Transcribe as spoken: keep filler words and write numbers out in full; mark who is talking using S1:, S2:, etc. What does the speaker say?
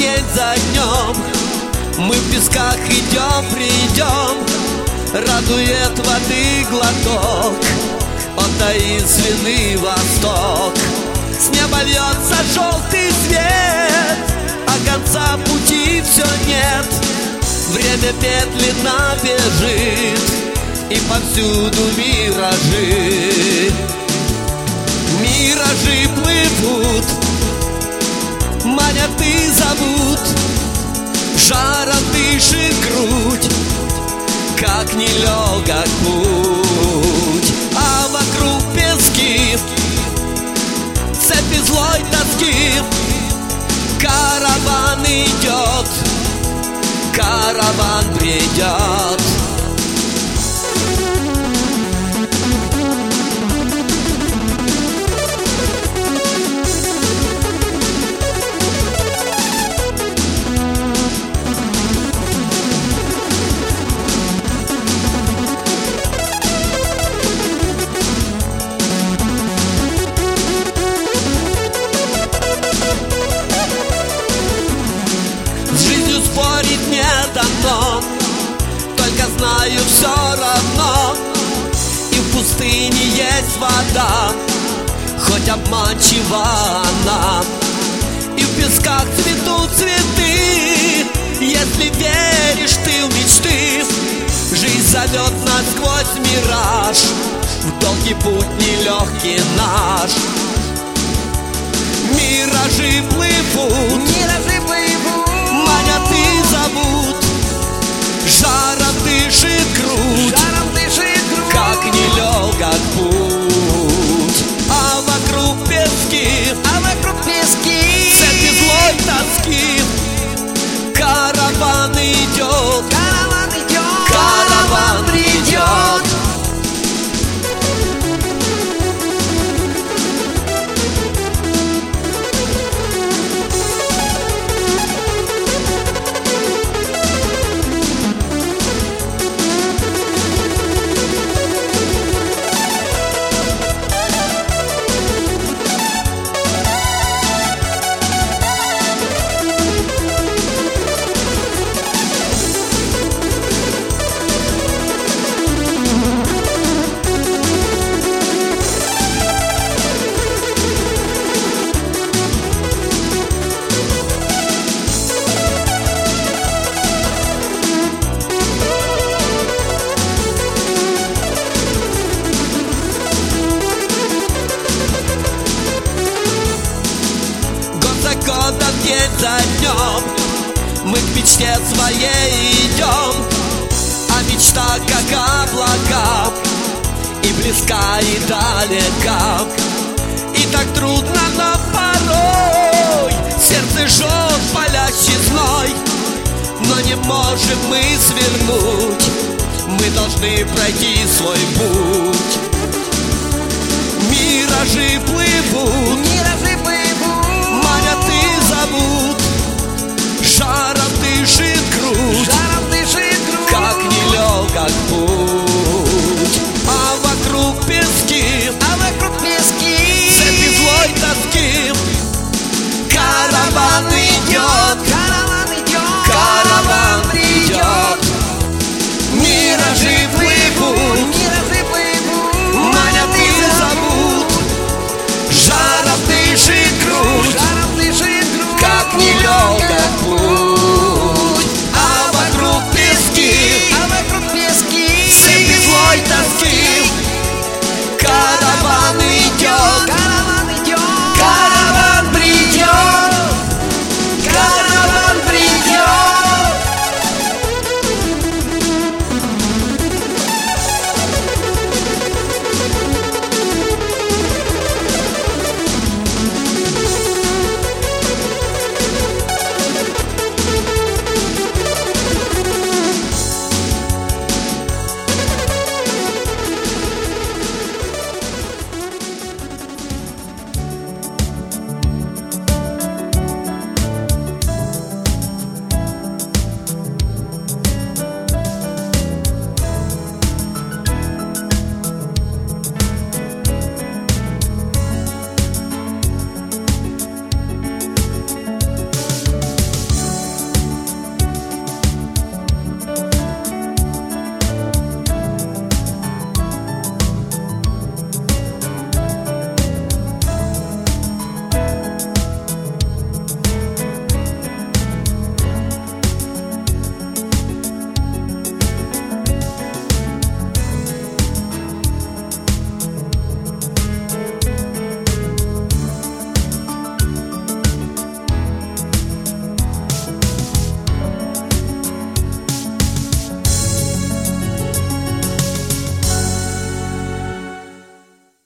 S1: день за днем. Мы в песках идем, придем, радует воды глоток от таинственный восток. С неба льется желтый свет, а конца пути все нет. Время медленно бежит, и повсюду миражи. Миражи плывут, манят и зовут. Жаром дышит грудь, как нелегок путь. А вокруг пески, цепи злой тоски. Караван идет, караван придет. Спорить не дано, только знаю все равно. И в пустыне есть вода, хоть обманчива она. И в песках цветут цветы, если веришь ты в мечты. Жизнь зовет нас сквозь мираж, в долгий путь нелегкий наш. Миражи плывут, миражи плывут, манят и зовут. Жаром дышит грудь, жаром дышит грудь, как нелегок путь. А вокруг пески, а вокруг пески, цепи злой тоски. Караван идет, караван идет, караван придет. Годом, день за днем, мы к мечте своей идем. А мечта как облака, и близка, и далека. И так трудно, но порой сердце жжет палящий зной. Но не можем мы свернуть, мы должны пройти свой путь. Миражи плывут,